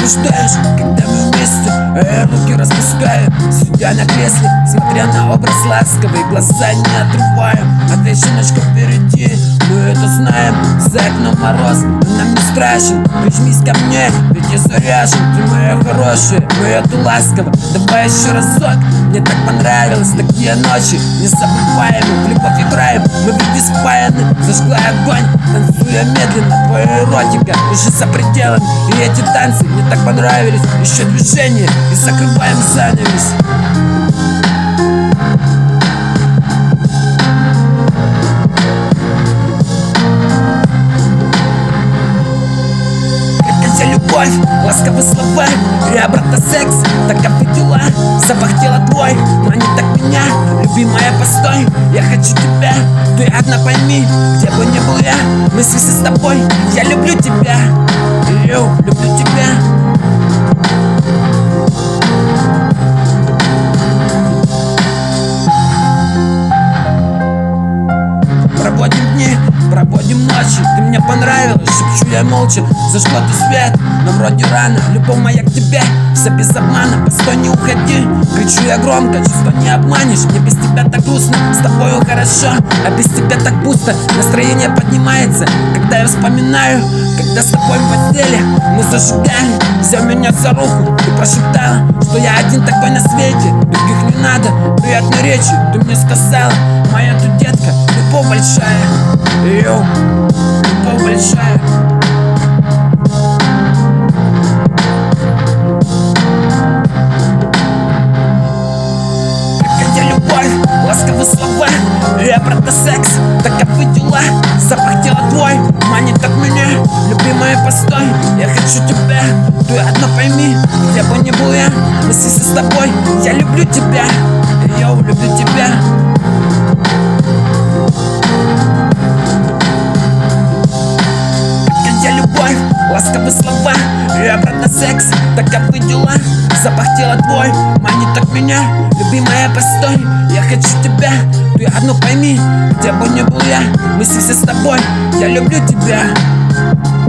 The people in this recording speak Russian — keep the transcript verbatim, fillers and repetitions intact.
возбуждаешь, когда мы вместе, а я руки распускаю, сидя на кресле, смотря на образ ласковый, глаза не отрываю. А ты, щеночка, впереди, мы это знаем. За окном мороз, но нам не страшен. Прижмись ко мне, ведь я заряжен. Ты моя хорошая, моя ты ласково. Давай еще разок, мне так понравилось. Такие ночи незабываемы, в любовь играем, мы ведь спаяны. Зажгла огонь, танцуя медленно. Твоя эротика уже за пределами. И эти танцы мне так понравились. Еще движение и закрываем занавес. Любовь, ласковые слова, и обратно секс. Так как ты дела, запах тела твой манит так меня. Любимая, постой, я хочу тебя. Ты одна пойми, где бы ни был я, мы в связи с тобой. Я люблю тебя, Ю, люблю тебя. Проводим дни, проводим ночи. Ты мне понравилась, шепчу я молча. Зажгла ты свет, но вроде рано. Любовь моя к тебе, все без обмана. Постой, не уходи, кричу я громко. Чувства не обманешь, мне без тебя так грустно. С тобою хорошо, а без тебя так пусто. Настроение поднимается, когда я вспоминаю, когда с тобой в постели мы зажигали. Взял меня за руку и прошептала, что я один такой на свете, других не надо. Приятной речи ты мне сказала, моя ты детка, любовь большая. Йоу, любовь большая. Какая любовь, ласковые слова, и обратно секс. Так как вы дела, запах тела твой манит так меня. Любимая, постой, я хочу тебя. Ты одно пойми, где бы ни был я, мы здесь с тобой. Я люблю тебя, йоу, люблю тебя. Ласковые слова, и обратно секс. Так как вы дела, запах тела твой манит так меня. Любимая, постой, я хочу тебя. Ты одно пойми, где бы ни был я, мы все с тобой. Я люблю тебя.